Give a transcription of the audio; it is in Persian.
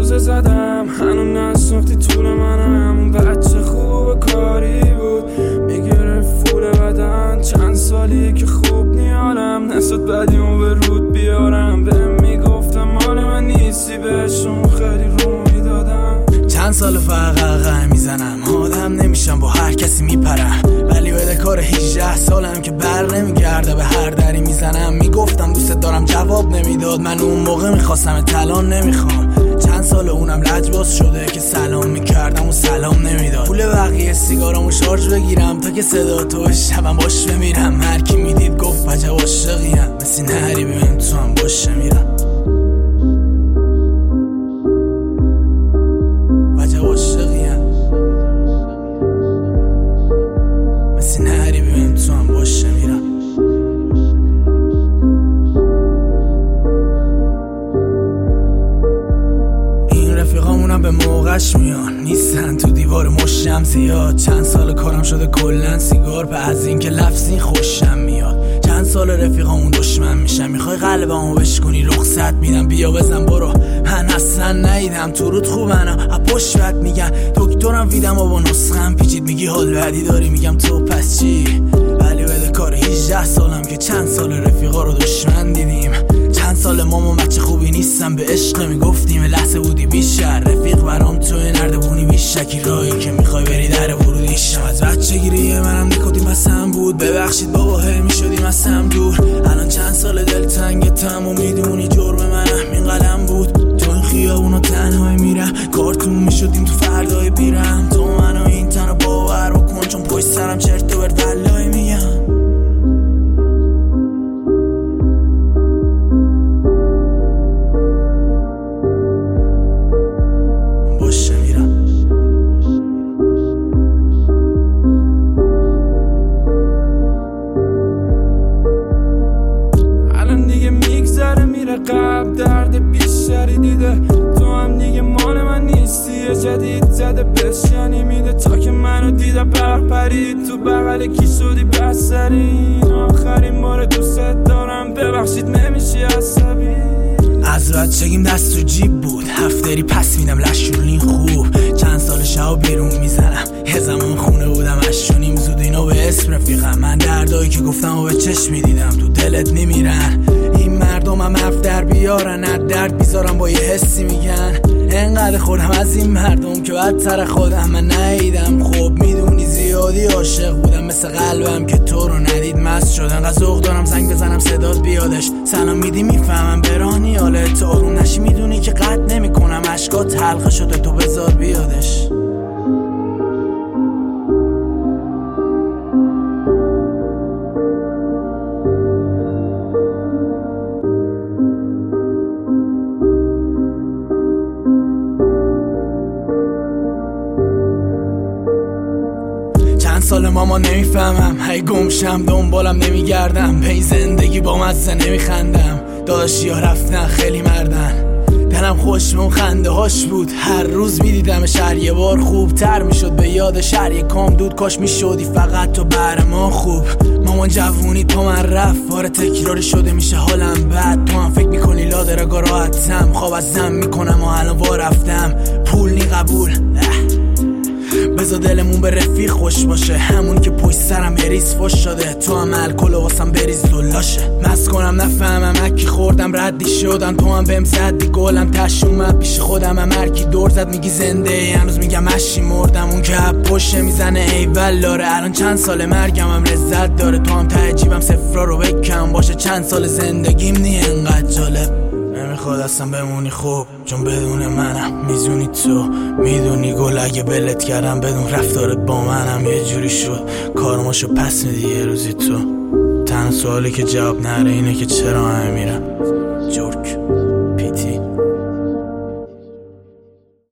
روزه زدم هنون نساختی طول منم. اون بچه خوب کاری بود میگرفت فول بدن. چند سالی که خوب نیارم نسات بدیمو به رود بیارم. بهم میگفتم مال من نیستی بهشون خیلی رو میدادم. چند سال فقط میزنم آدم نمیشم با هر کسی میپرم. ولی بده کار 18 سالم که بر نمیگرده به هر دری میزنم. میگفتم دوست دارم جواب نمیداد. من اون موقع میخواستم الان نمیخوام. چند سال اونم لجباز شده که سلام میکردم و سلام نمیداد. پول بقیه سیگارامو شارژ بگیرم تا که صدا تو شبم باش بمیرم. هر کی میدید گفت عجب عاشقیم مثل نهری ببین تو هم باشه میرم. عجب عاشقیم مثل نهری ببین تو هم باشه میرم. رفیقامونم به موقعش میان نیستن تو دیوار مشم زیاد. چند سال کارم شده کلن سیگار به از این که لفظی خوشم میاد. چند سال رفیقامون دشمن میشن. میخوای قلبمو بشکنی رخصت میدم بیا بزن برو. من اصلا نیدم تو رود خوبن ها پشت بد میگن. دکترم ویدم و با نسخم پیچید میگی حال بعدی داری میگم تو پس چی. ولی بده کار 18 سالم که چند سال رفیقا رو دشمن دیدیم. چند سال ماما بچه خوبی نیستم به عشق میگفتیم لحظه بودی بیشتر. رفیق برام توی نردبونی بیشکی راهی که میخوای بری در ورودیشم. از بچه گیری منم نکودیم بسم بود. ببخشید بابا هی میشدیم ازم دور. الان چند سال دلتنگتم و میدونی جرم منم این قلم بود. تو این خیابونو تنهایی میرم کارتون میشدیم تو فردای بیرم. تو منو این تنو باور بکن چون پشت سرم چرت و پرت ولایی میگم. قبل درد بیشتری دیده. تو هم دیگه مال من نیستی یه جدید زده بشنی میده. تا که منو دیده پرید تو بغل کی شدی بسرین. آخرین بار دوست دارم ببخشید نمیشی عصبی. از بچگیم دست تو جیب بود هفتری پس میدم لشولین خوب. چند سال شب بیرون میزنم یه زمان خونه بودم اشونیم زود اینو به اسم رفیقم. من دردایی که گفتم و به چشم میدیدم تو دلت نمیرن. این مردم هم حرف در بیارن از درد بیزارم با یه حسی میگن. انقدر خوردم از این مردم که بدتر خودم من نیدم. خب میدونی زیادی عاشق بودم مثل قلبم که تو رو ندید مست شد. انقدر ذوق دارم زنگ بزنم صدات بیادش. سلام میدی میفهمم برانی حالت آروم نشی میدونی که قطع نمی کنم. عشقات حلقه شده تو بذار بیادش. سال ماما نمیفهمم هی گمشم دنبالم نمیگردم. به این زندگی با مزه نمیخندم. داداشی ها رفتن خیلی مردن. دلم خوش به اون خنده هاش بود. هر روز میدیدم شهر یه بار خوب تر میشد. به یاد شهر یه کام دود کاش میشدی فقط تو بر ما خوب. مامان جوونی تو من رفت بار تکراری شده میشه حالم بد. تو هم فکر میکنی لادرگا راحتم خواب از زم میکنم و الان وا رفتم. پول نی قبول بذار دلمون به رفیق خوش باشه. همون که پشت سرم بریز فش شده. تو هم الکل و واسم بریز دولاشه. مست کنم نفهمم اکی خوردم ردی شدم. تو هم بهم زدی گلم تش اومد پیش خودم. هم هرکی دور زد میگی زنده هنوز میگم اشی مردم. اون که پشت میزنه ایول داره. الان چند سال مرگم هم لذت داره. تو هم ته جیبم صفرا رو بکم باشه. چند سال زندگیم نی انقدر جالب نمیخواد اصلا بمونی خوب چون بدون منم میزونی تو میدونی گل اگه بلت کردم بدون رفتارت با منم یه جوری شد. کارماشو پس میدی یه روزی تو. تنها سوالی که جواب نره اینه که چرا همه میرم جورک.